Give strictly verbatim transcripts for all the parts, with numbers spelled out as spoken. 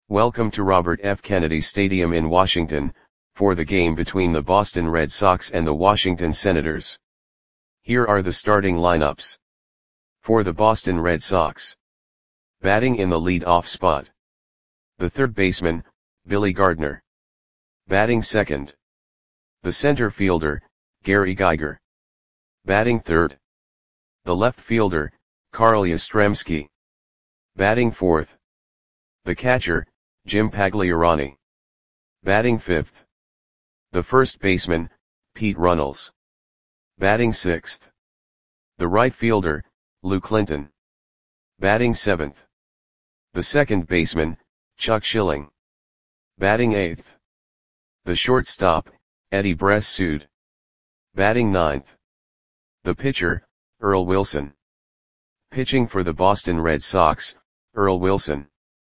Welcome to Robert F. Kennedy Stadium in Washington, for the game between the Boston Red Sox and the Washington Senators. Here are the starting lineups. For the Boston Red Sox. Batting in the lead-off spot. The third baseman, Billy Gardner. Batting second. The center fielder, Gary Geiger. Batting third. The left fielder, Carl Yastrzemski. Batting fourth. The catcher, Jim Pagliarani. Batting fifth. The first baseman, Pete Runnels. Batting sixth. The right fielder, Lou Clinton. Batting seventh. The second baseman, Chuck Schilling. Batting eighth. The shortstop, Eddie Bressoud. Batting ninth. The pitcher, Earl Wilson. Pitching for the Boston Red Sox, Earl Wilson.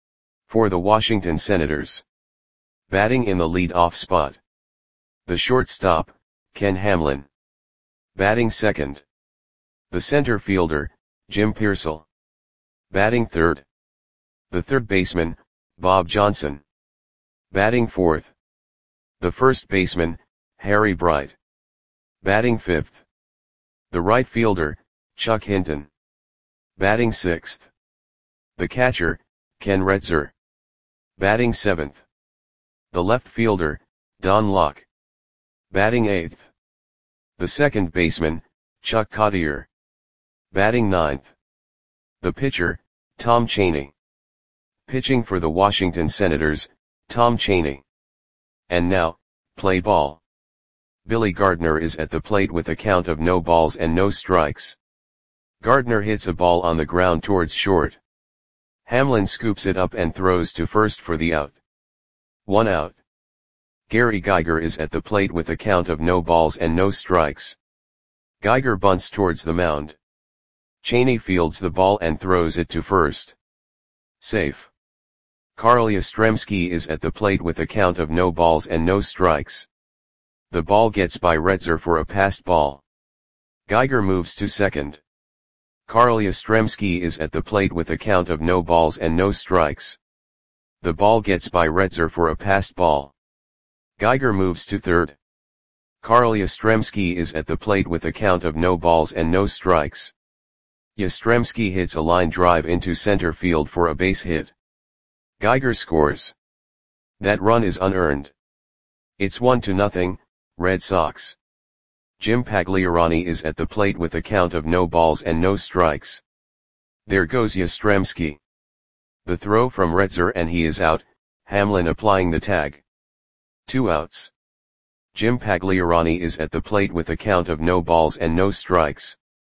For the Washington Senators. Batting in the lead-off spot. The shortstop, Ken Hamlin. Batting second. The center fielder, Jim Piersall. Batting third. The third baseman, Bob Johnson. Batting fourth. The first baseman, Harry Bright. Batting fifth. The right fielder, Chuck Hinton. Batting sixth. The catcher, Ken Retzer. Batting seventh. The left fielder, Don Locke. Batting eighth. The second baseman, Chuck Cottier. Batting ninth. The pitcher, Tom Cheney. Pitching for the Washington Senators, Tom Cheney. And now, play ball. Billy Gardner is at the plate with a count of no balls and no strikes. Gardner hits a ball on the ground towards short. Hamlin scoops it up and throws to first for the out. One out. Gary Geiger is at the plate with a count of no balls and no strikes. Geiger bunts towards the mound. Cheney fields the ball and throws it to first. Safe. Carl Yastrzemski is at the plate with a count of no balls and no strikes. The ball gets by Retzer for a passed ball. Geiger moves to second. Carl Yastrzemski is at the plate with a count of no balls and no strikes. The ball gets by Retzer for a passed ball. Geiger moves to third. Carl Yastrzemski is at the plate with a count of no balls and no strikes. Yastrzemski hits a line drive into center field for a base hit. Geiger scores. That run is unearned. It's one to nothing, Red Sox. Jim Pagliarani is at the plate with a count of no balls and no strikes. There goes Yastrzemski. The throw from Retzer and he is out, Hamlin applying the tag. Two outs. Jim Pagliarani is at the plate with a count of no balls and no strikes.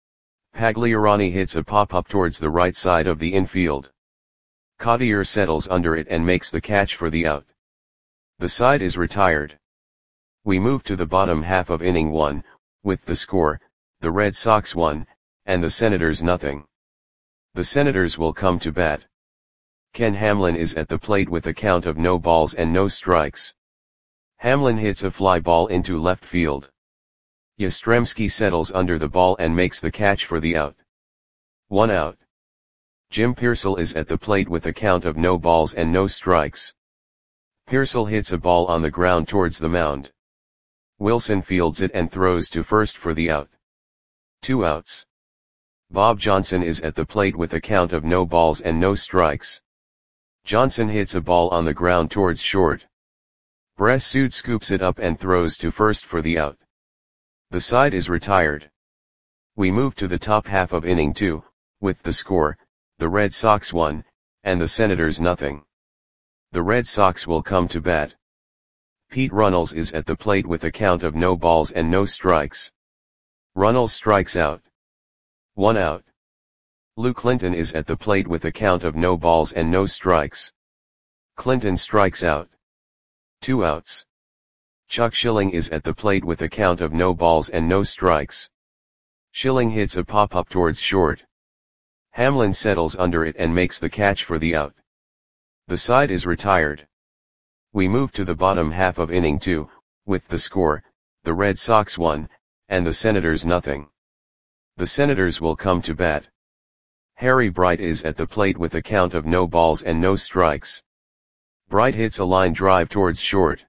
Pagliarani hits a pop-up towards the right side of the infield. Cottier settles under it and makes the catch for the out. The side is retired. We move to the bottom half of inning one, with the score, the Red Sox one, and the Senators nothing. The Senators will come to bat. Ken Hamlin is at the plate with a count of no balls and no strikes. Hamlin hits a fly ball into left field. Yastrzemski settles under the ball and makes the catch for the out. One out. Jim Piersall is at the plate with a count of no balls and no strikes. Piersall hits a ball on the ground towards the mound. Wilson fields it and throws to first for the out. Two outs. Bob Johnson is at the plate with a count of no balls and no strikes. Johnson hits a ball on the ground towards short. Bressoud scoops it up and throws to first for the out. The side is retired. We move to the top half of inning two, with the score, the Red Sox one, and the Senators nothing. The Red Sox will come to bat. Pete Runnels is at the plate with a count of no balls and no strikes. Runnels strikes out. One out. Lou Clinton is at the plate with a count of no balls and no strikes. Clinton strikes out. Two outs. Chuck Schilling is at the plate with a count of no balls and no strikes. Schilling hits a pop-up towards short. Hamlin settles under it and makes the catch for the out. The side is retired. We move to the bottom half of inning two, with the score, the Red Sox one, and the Senators nothing. The Senators will come to bat. Harry Bright is at the plate with a count of no balls and no strikes. Bright hits a line drive towards short.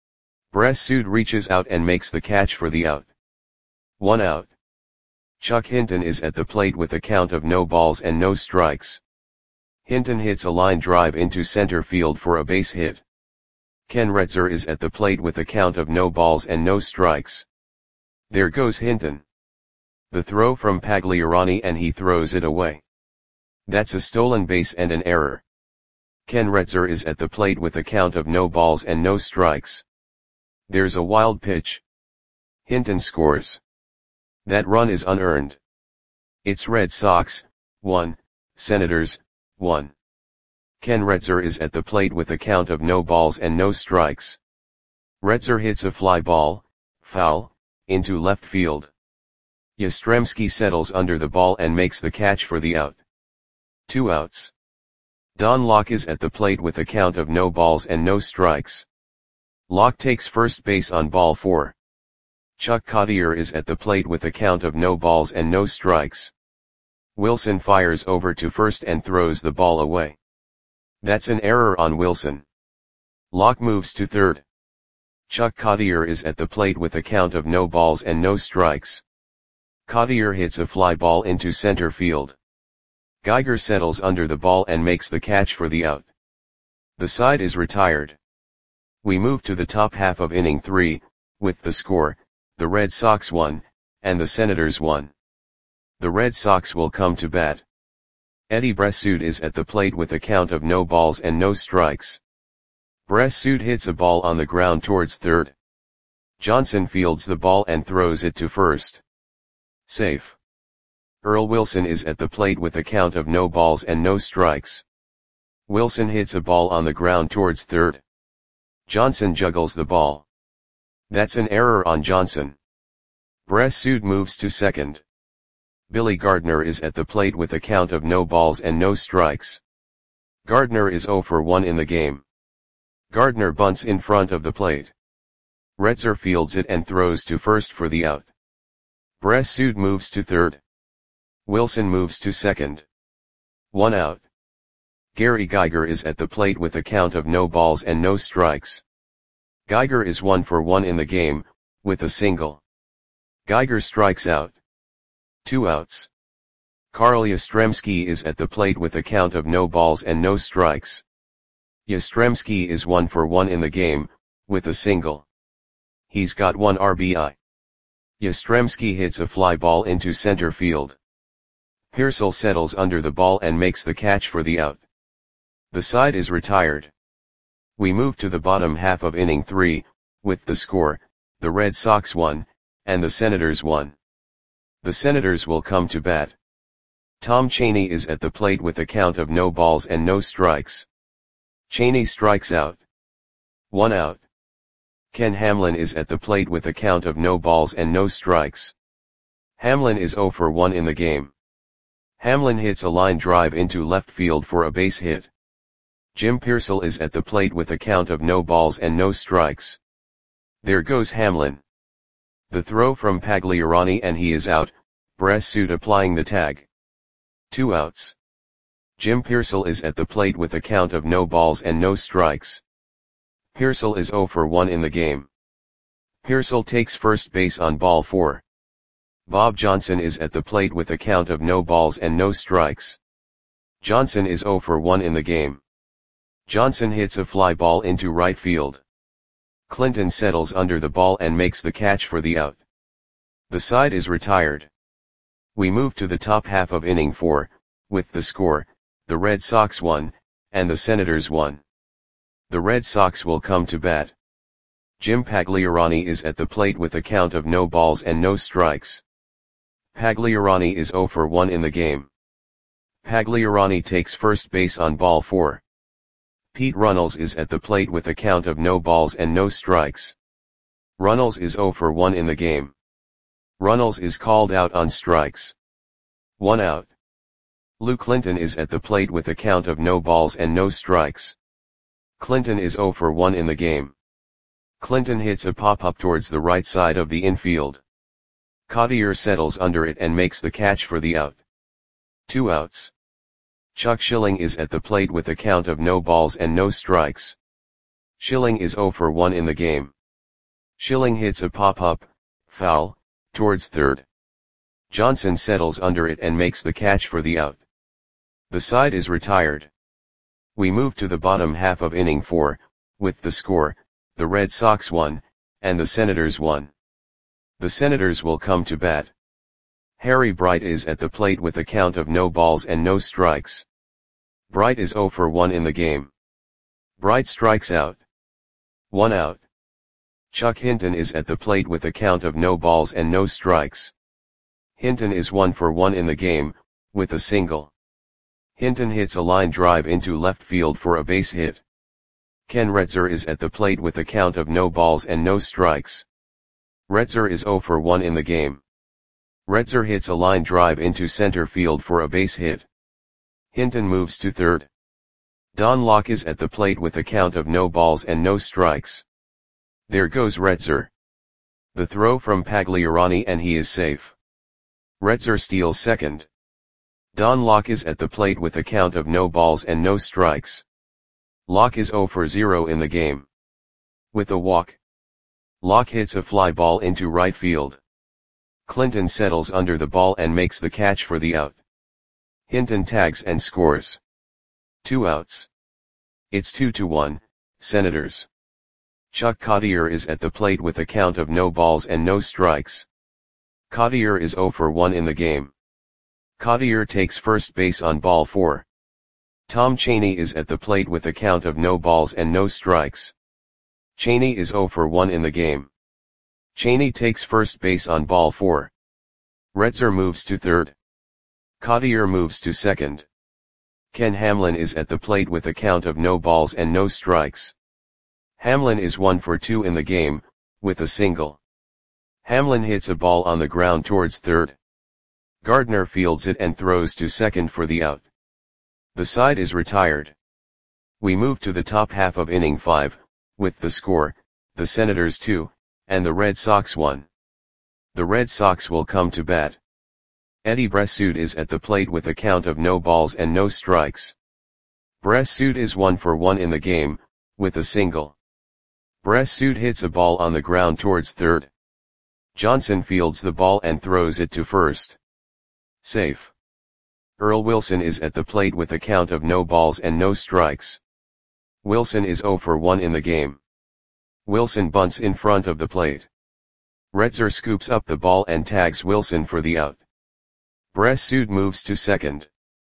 Bressoud reaches out and makes the catch for the out. One out. Chuck Hinton is at the plate with a count of no balls and no strikes. Hinton hits a line drive into center field for a base hit. Ken Retzer is at the plate with a count of no balls and no strikes. There goes Hinton. The throw from Pagliarani and he throws it away. That's a stolen base and an error. Ken Retzer is at the plate with a count of no balls and no strikes. There's a wild pitch. Hinton scores. That run is unearned. It's Red Sox, one, Senators, one. Ken Retzer is at the plate with a count of no balls and no strikes. Retzer hits a fly ball, foul, into left field. Yastrzemski settles under the ball and makes the catch for the out. Two outs. Don Locke is at the plate with a count of no balls and no strikes. Locke takes first base on ball four. Chuck Cottier is at the plate with a count of no balls and no strikes. Wilson fires over to first and throws the ball away. That's an error on Wilson. Locke moves to third. Chuck Cottier is at the plate with a count of no balls and no strikes. Cottier hits a fly ball into center field. Geiger settles under the ball and makes the catch for the out. The side is retired. We move to the top half of inning three, with the score, the Red Sox won, and the Senators won. The Red Sox will come to bat. Eddie Bressoud is at the plate with a count of no balls and no strikes. Bressoud hits a ball on the ground towards third. Johnson fields the ball and throws it to first. Safe. Earl Wilson is at the plate with a count of no balls and no strikes. Wilson hits a ball on the ground towards third. Johnson juggles the ball. That's an error on Johnson. Bressoud moves to second. Billy Gardner is at the plate with a count of no balls and no strikes. Gardner is zero for one in the game. Gardner bunts in front of the plate. Retzer fields it and throws to first for the out. Bressoud moves to third. Wilson moves to second. One out. Gary Geiger is at the plate with a count of no balls and no strikes. Geiger is one for one in the game, with a single. Geiger strikes out. Two outs. Carl Yastrzemski is at the plate with a count of no balls and no strikes. Yastrzemski is one for one in the game, with a single. He's got one R B I. Yastrzemski hits a fly ball into center field. Pearsall settles under the ball and makes the catch for the out. The side is retired. We move to the bottom half of inning three, with the score, the Red Sox won, and the Senators won. The Senators will come to bat. Tom Cheney is at the plate with a count of no balls and no strikes. Cheney strikes out. One out. Ken Hamlin is at the plate with a count of no balls and no strikes. Hamlin is zero for one in the game. Hamlin hits a line drive into left field for a base hit. Jim Pearsall is at the plate with a count of no balls and no strikes. There goes Hamlin. The throw from Pagliarani and he is out, Bressoud applying the tag. Two outs. Jim Pearsall is at the plate with a count of no balls and no strikes. Pearsall is zero for one in the game. Pearsall takes first base on ball four. Bob Johnson is at the plate with a count of no balls and no strikes. Johnson is zero for one in the game. Johnson hits a fly ball into right field. Clinton settles under the ball and makes the catch for the out. The side is retired. We move to the top half of inning four, with the score, the Red Sox won, and the Senators won. The Red Sox will come to bat. Jim Pagliarani is at the plate with a count of no balls and no strikes. Pagliarani is zero for one in the game. Pagliarani takes first base on ball four. Pete Runnels is at the plate with a count of no balls and no strikes. Runnels is zero for one in the game. Runnels is called out on strikes. One out. Lou Clinton is at the plate with a count of no balls and no strikes. Clinton is zero for one in the game. Clinton hits a pop-up towards the right side of the infield. Cottier settles under it and makes the catch for the out. Two outs. Chuck Schilling is at the plate with a count of no balls and no strikes. Schilling is zero for one in the game. Schilling hits a pop-up, foul, towards third. Johnson settles under it and makes the catch for the out. The side is retired. We move to the bottom half of inning four, with the score, the Red Sox won, and the Senators won. The Senators will come to bat. Harry Bright is at the plate with a count of no balls and no strikes. Bright is zero for one in the game. Bright strikes out. One out. Chuck Hinton is at the plate with a count of no balls and no strikes. Hinton is one for one in the game, with a single. Hinton hits a line drive into left field for a base hit. Ken Retzer is at the plate with a count of no balls and no strikes. Retzer is zero for one in the game. Retzer hits a line drive into center field for a base hit. Hinton moves to third. Don Locke is at the plate with a count of no balls and no strikes. There goes Retzer. The throw from Pagliarani and he is safe. Retzer steals second. Don Locke is at the plate with a count of no balls and no strikes. Locke is zero for zero in the game. With a walk. Locke hits a fly ball into right field. Clinton settles under the ball and makes the catch for the out. Hinton tags and scores. Two outs. It's two to one, Senators. Chuck Cottier is at the plate with a count of no balls and no strikes. Cottier is zero for one in the game. Cottier takes first base on ball four. Tom Cheney is at the plate with a count of no balls and no strikes. Cheney is zero for one in the game. Cheney takes first base on ball four. Retzer moves to third. Cottier moves to second. Ken Hamlin is at the plate with a count of no balls and no strikes. Hamlin is one for two in the game, with a single. Hamlin hits a ball on the ground towards third. Gardner fields it and throws to second for the out. The side is retired. We move to the top half of inning five, with the score, the Senators two, and the Red Sox one. The Red Sox will come to bat. Eddie Bressoud is at the plate with a count of no balls and no strikes. Bressoud is one for one in the game, with a single. Bressoud hits a ball on the ground towards third. Johnson fields the ball and throws it to first. Safe. Earl Wilson is at the plate with a count of no balls and no strikes. Wilson is zero for one in the game. Wilson bunts in front of the plate. Retzer scoops up the ball and tags Wilson for the out. Bressoud moves to second.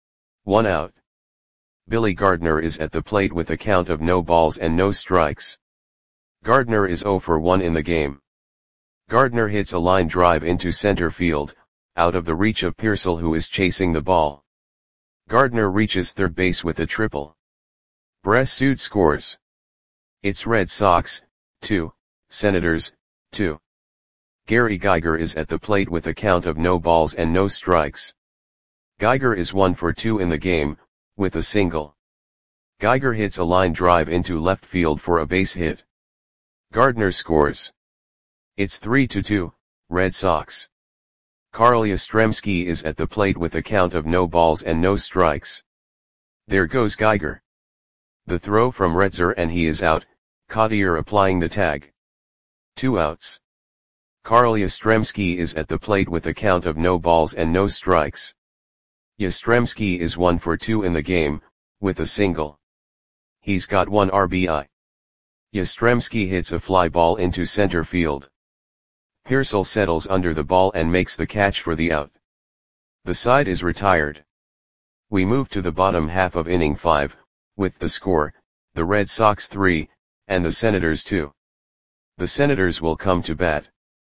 One out. Billy Gardner is at the plate with a count of no balls and no strikes. Gardner is zero for one in the game. Gardner hits a line drive into center field, out of the reach of Pearsall who is chasing the ball. Gardner reaches third base with a triple. Bressoud scores. It's Red Sox, two, Senators, two. Gary Geiger is at the plate with a count of no balls and no strikes. Geiger is one for two in the game, with a single. Geiger hits a line drive into left field for a base hit. Gardner scores. It's three to two, Red Sox. Carl Yastrzemski is at the plate with a count of no balls and no strikes. There goes Geiger. The throw from Retzer and he is out, Cottier applying the tag. Two outs. Carl Yastrzemski is at the plate with a count of no balls and no strikes. Yastrzemski is one for two in the game, with a single. He's got one R B I. Yastrzemski hits a fly ball into center field. Pearsall settles under the ball and makes the catch for the out. The side is retired. We move to the bottom half of inning five, with the score, the Red Sox three, and the Senators two. The Senators will come to bat.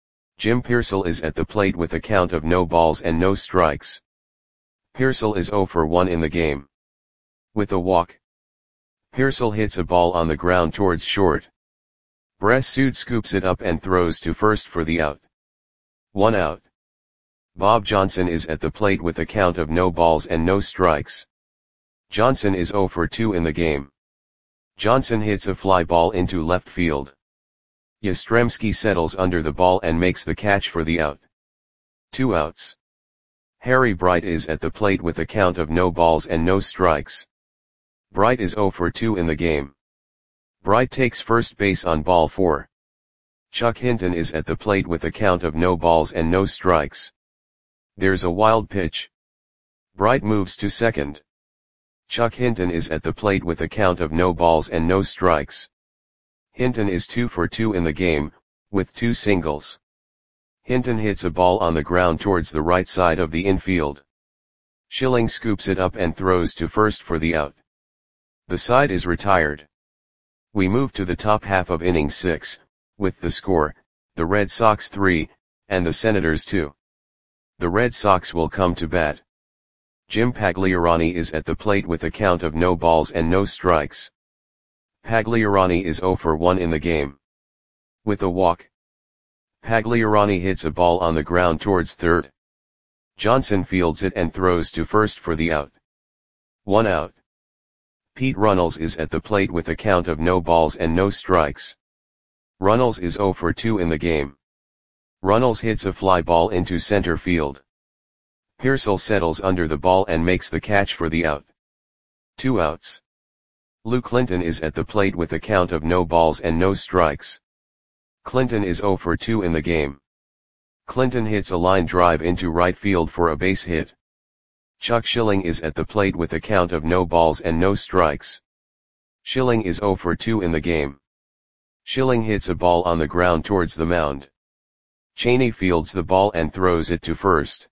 Jim Pearsall is at the plate with a count of no balls and no strikes. Pearsall is zero for one in the game. With a walk. Pearsall hits a ball on the ground towards short. Bressoud scoops it up and throws to first for the out. One out. Bob Johnson is at the plate with a count of no balls and no strikes. Johnson is zero for two in the game. Johnson hits a fly ball into left field. Yastrzemski settles under the ball and makes the catch for the out. Two outs. Harry Bright is at the plate with a count of no balls and no strikes. Bright is zero for two in the game. Bright takes first base on ball four. Chuck Hinton is at the plate with a count of no balls and no strikes. There's a wild pitch. Bright moves to second. Chuck Hinton is at the plate with a count of no balls and no strikes. Hinton is two for two in the game, with two singles. Hinton hits a ball on the ground towards the right side of the infield. Schilling scoops it up and throws to first for the out. The side is retired. We move to the top half of inning six, with the score, the Red Sox three, and the Senators two. The Red Sox will come to bat. Jim Pagliarani is at the plate with a count of no balls and no strikes. Pagliarani is zero for one in the game. With a walk, Pagliarani hits a ball on the ground towards third. Johnson fields it and throws to first for the out. One out. Pete Runnels is at the plate with a count of no balls and no strikes. Runnels is zero for two in the game. Runnels hits a fly ball into center field. Pearsall settles under the ball and makes the catch for the out. Two outs. Lou Clinton is at the plate with a count of no balls and no strikes. Clinton is zero for two in the game. Clinton hits a line drive into right field for a base hit. Chuck Schilling is at the plate with a count of no balls and no strikes. Schilling is zero for two in the game. Schilling hits a ball on the ground towards the mound. Cheney fields the ball and throws it to first.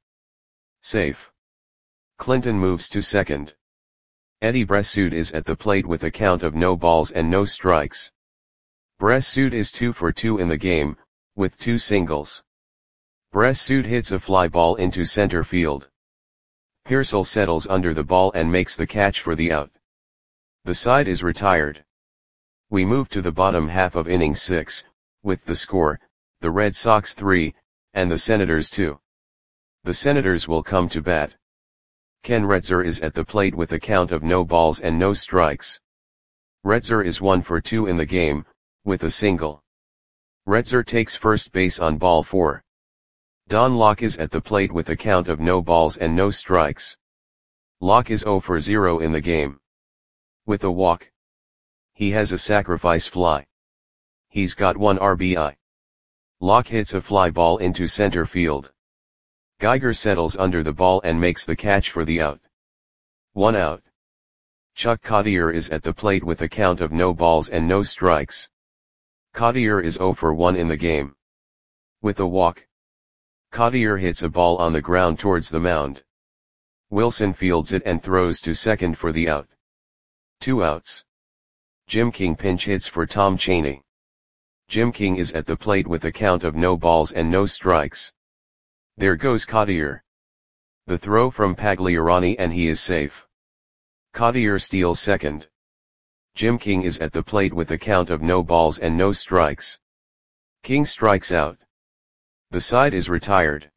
Safe. Clinton moves to second. Eddie Bressoud is at the plate with a count of no balls and no strikes. Bressoud is two for two in the game, with two singles. Bressoud hits a fly ball into center field. Pearsall settles under the ball and makes the catch for the out. The side is retired. We move to the bottom half of inning six, with the score, the Red Sox three, and the Senators two. The Senators will come to bat. Ken Retzer is at the plate with a count of no balls and no strikes. Retzer is one for two in the game, with a single. Retzer takes first base on ball four. Don Locke is at the plate with a count of no balls and no strikes. Locke is zero for zero in the game. With a walk, he has a sacrifice fly. He's got one R B I. Locke hits a fly ball into center field. Geiger settles under the ball and makes the catch for the out. One out. Chuck Cottier is at the plate with a count of no balls and no strikes. Cottier is zero for one in the game. With a walk, Cottier hits a ball on the ground towards the mound. Wilson fields it and throws to second for the out. Two outs. Jim King pinch hits for Tom Cheney. Jim King is at the plate with a count of no balls and no strikes. There goes Cottier. The throw from Pagliarani and he is safe. Cottier steals second. Jim King is at the plate with a count of no balls and no strikes. King strikes out. The side is retired.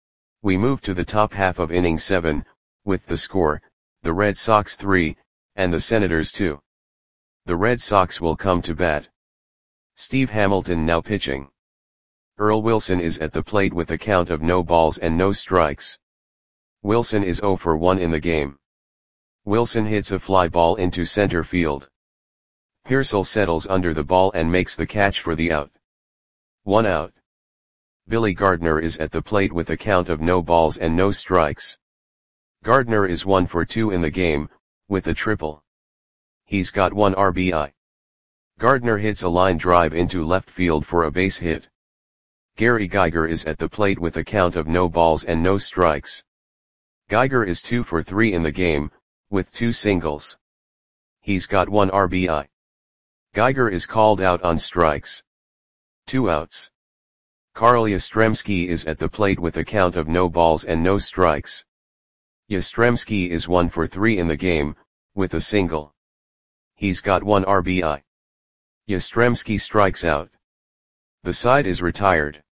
We move to the top half of inning seven, with the score, the Red Sox three, and the Senators two. The Red Sox will come to bat. Steve Hamilton now pitching. Earl Wilson is at the plate with a count of no balls and no strikes. Wilson is zero for one in the game. Wilson hits a fly ball into center field. Pearsall settles under the ball and makes the catch for the out. One out. Billy Gardner is at the plate with a count of no balls and no strikes. Gardner is one for two in the game, with a triple. He's got one R B I. Gardner hits a line drive into left field for a base hit. Gary Geiger is at the plate with a count of no balls and no strikes. Geiger is two for three in the game, with two singles. He's got one R B I. Geiger is called out on strikes. Two outs. Carl Yastrzemski is at the plate with a count of no balls and no strikes. Yastrzemski is one for three in the game, with a single. He's got one R B I. Yastrzemski strikes out. The side is retired.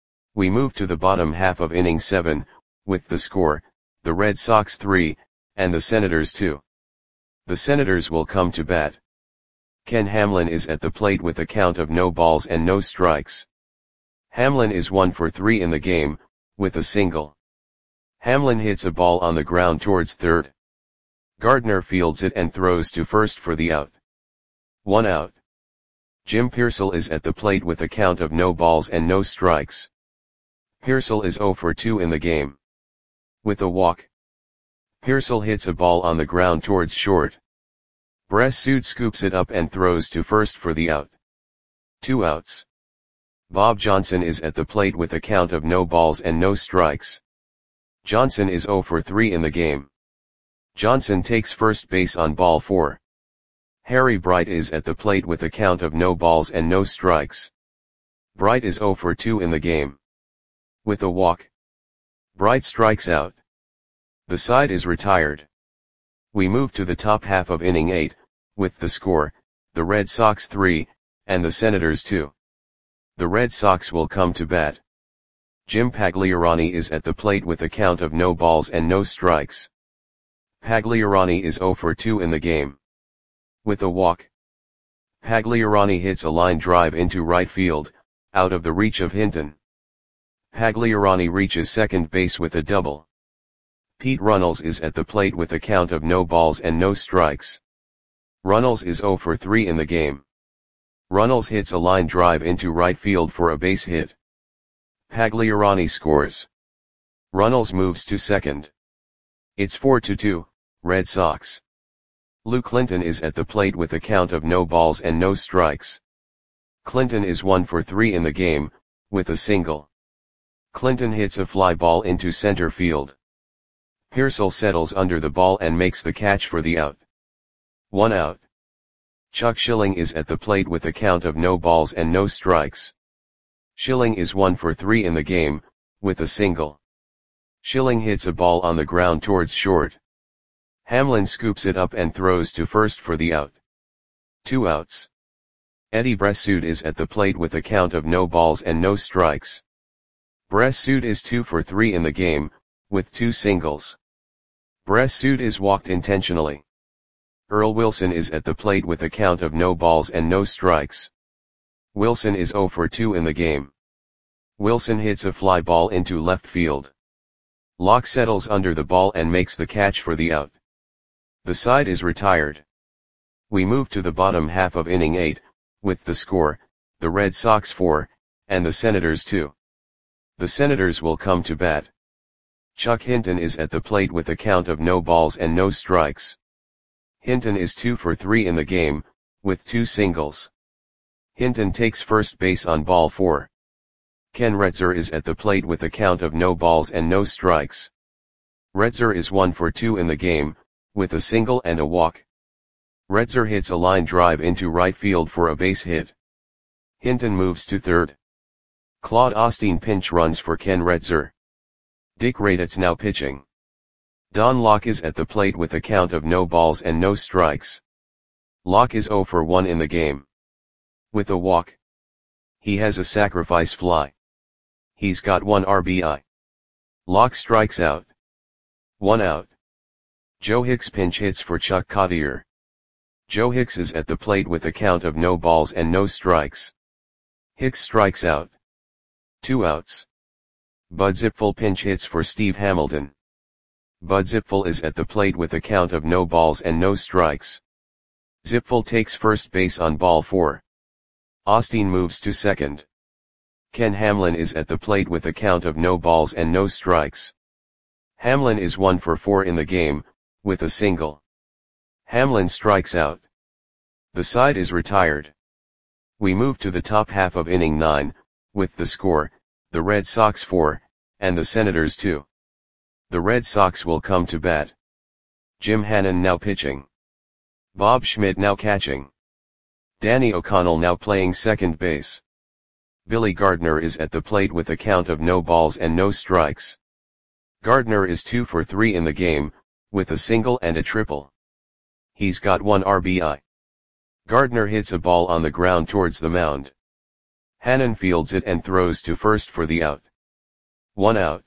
We move to the bottom half of inning seven, with the score, the Red Sox three, and the Senators two. The Senators will come to bat. Ken Hamlin is at the plate with a count of no balls and no strikes. Hamlin is one for three in the game, with a single. Hamlin hits a ball on the ground towards third. Gardner fields it and throws to first for the out. One out. Jim Pearsall is at the plate with a count of no balls and no strikes. Pearsall is zero for two in the game. With a walk. Pearsall hits a ball on the ground towards short. Bress-Sood scoops it up and throws to first for the out. Two outs. Bob Johnson is at the plate with a count of no balls and no strikes. Johnson is zero for three in the game. Johnson takes first base on ball four. Harry Bright is at the plate with a count of no balls and no strikes. Bright is zero for two in the game. With a walk. Bright strikes out. The side is retired. We move to the top half of inning eight, with the score, the Red Sox three, and the Senators two. The Red Sox will come to bat. Jim Pagliarani is at the plate with a count of no balls and no strikes. Pagliarani is zero for two in the game. With a walk. Pagliarani hits a line drive into right field, out of the reach of Hinton. Pagliarani reaches second base with a double. Pete Runnels is at the plate with a count of no balls and no strikes. Runnels is zero for three in the game. Runnels hits a line drive into right field for a base hit. Pagliarani scores. Runnels moves to second. It's four to two, Red Sox. Lou Clinton is at the plate with a count of no balls and no strikes. Clinton is one for three in the game, with a single. Clinton hits a fly ball into center field. Pearsall settles under the ball and makes the catch for the out. One out. Chuck Schilling is at the plate with a count of no balls and no strikes. Schilling is one for three in the game, with a single. Schilling hits a ball on the ground towards short. Hamlin scoops it up and throws to first for the out. Two outs. Eddie Bress-Sood is at the plate with a count of no balls and no strikes. Bress-Sood is two for three in the game, with two singles. Bress-Sood is walked intentionally. Earl Wilson is at the plate with a count of no balls and no strikes. Wilson is zero for two in the game. Wilson hits a fly ball into left field. Locke settles under the ball and makes the catch for the out. The side is retired. We move to the bottom half of inning eight, with the score, the Red Sox four, and the Senators two. The Senators will come to bat. Chuck Hinton is at the plate with a count of no balls and no strikes. Hinton is two for three in the game, with two singles. Hinton takes first base on ball four. Ken Retzer is at the plate with a count of no balls and no strikes. Retzer is one for two in the game, with a single and a walk. Retzer hits a line drive into right field for a base hit. Hinton moves to third. Claude Osteen pinch runs for Ken Retzer. Dick Raditz now pitching. Don Locke is at the plate with a count of no balls and no strikes. Locke is zero for one in the game. With a walk. He has a sacrifice fly. He's got one R B I. Locke strikes out. One out. Joe Hicks pinch hits for Chuck Cottier. Joe Hicks is at the plate with a count of no balls and no strikes. Hicks strikes out. Two outs. Bud Zipfel pinch hits for Steve Hamilton. Bud Zipfel is at the plate with a count of no balls and no strikes. Zipfel takes first base on ball four. Osteen moves to second. Ken Hamlin is at the plate with a count of no balls and no strikes. Hamlin is one for four in the game, with a single. Hamlin strikes out. The side is retired. We move to the top half of inning nine, with the score, the Red Sox four, and the Senators two. The Red Sox will come to bat. Jim Hannon now pitching. Bob Schmidt now catching. Danny O'Connell now playing second base. Billy Gardner is at the plate with a count of no balls and no strikes. Gardner is two for three in the game, with a single and a triple. He's got one R B I. Gardner hits a ball on the ground towards the mound. Hannon fields it and throws to first for the out. One out.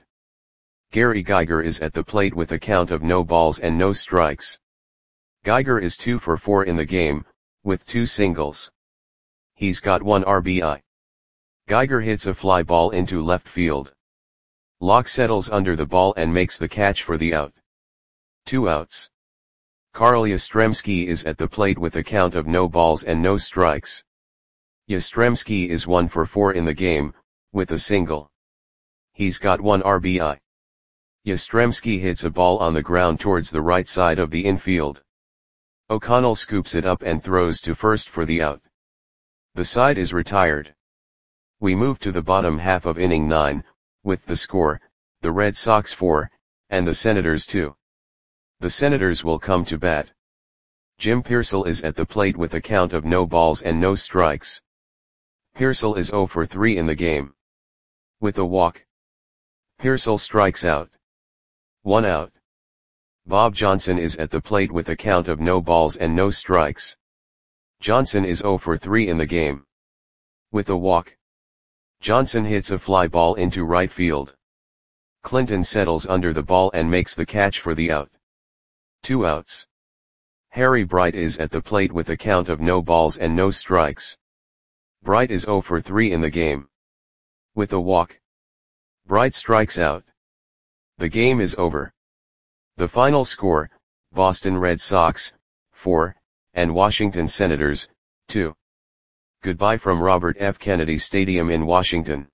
Gary Geiger is at the plate with a count of no balls and no strikes. Geiger is two for four in the game, with two singles. He's got one R B I. Geiger hits a fly ball into left field. Locke settles under the ball and makes the catch for the out. Two outs. Carl Yastrzemski is at the plate with a count of no balls and no strikes. Yastrzemski is one for four in the game, with a single. He's got one R B I. Yastrzemski hits a ball on the ground towards the right side of the infield. O'Connell scoops it up and throws to first for the out. The side is retired. We move to the bottom half of inning nine, with the score, the Red Sox four, and the Senators two. The Senators will come to bat. Jim Piersall is at the plate with a count of no balls and no strikes. Piersall is zero for three in the game. With a walk, Piersall strikes out. One out. Bob Johnson is at the plate with a count of no balls and no strikes. Johnson is zero for three in the game. With a walk, Johnson hits a fly ball into right field. Clinton settles under the ball and makes the catch for the out. Two outs. Harry Bright is at the plate with a count of no balls and no strikes. Bright is zero for three in the game. With a walk, Bright strikes out. The game is over. The final score, Boston Red Sox, four, and Washington Senators, two. Goodbye from Robert F. Kennedy Stadium in Washington.